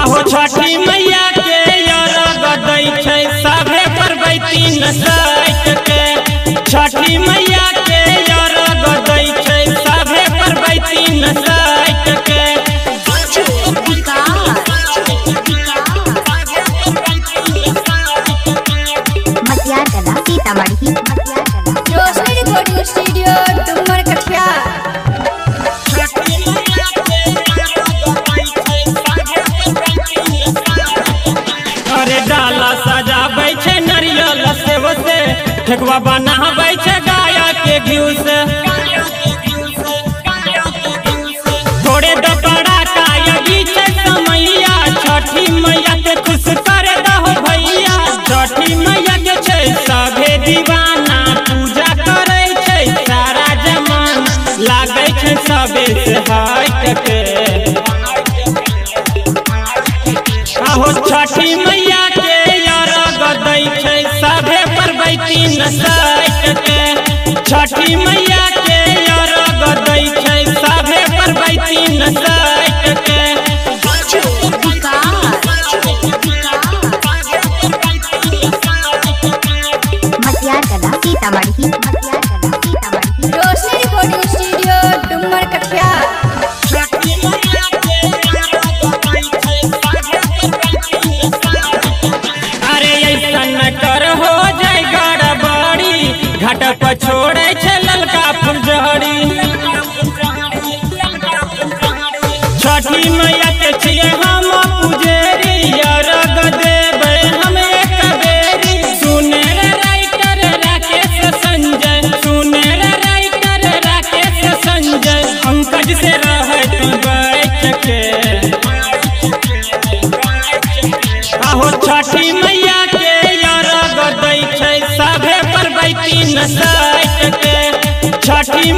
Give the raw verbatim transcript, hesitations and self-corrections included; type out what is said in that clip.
आहो छठी मैया के अरग दै छै सभे परबैती नसैत के। छठी मैया के अरग दै छै सभे परबैती नसैत के। Roshni recording studio Dumar Katihar. अरे डाला सजाबै छै नारियल सेव से, ठेकुआ बनाबै छै गाय के घी से। थोड़े दपड़ा कायगी छै समैया, छठी मैया के खुश कर दहो भैया। छठी मैया के छै सभे दीवाना, पूजा करे छै सारा जमाना, लागे छै सबे से हट के। आहो छठी मैया के अरग दै छै सभे परबैती नसैत के। छठी मैया के अरग दै छै सभे परबैती नसैत के। Roshni recording studio Dumar Katihar. अरे ऐसन कर हो जाए गड़बड़ी, घाट पर छोड़े छै ललका फुलझड़ी। छठी मैया के छिए हम पुजेरी, अरग देबै हम एक बेरी। सुने रे राइटर राकेश संजय, सुने रे राइटर राकेश संजय, पंकज से रहत बैठ के। आहो छठी मैया के अरग दै छै सभे परबैती नसैत के। छठी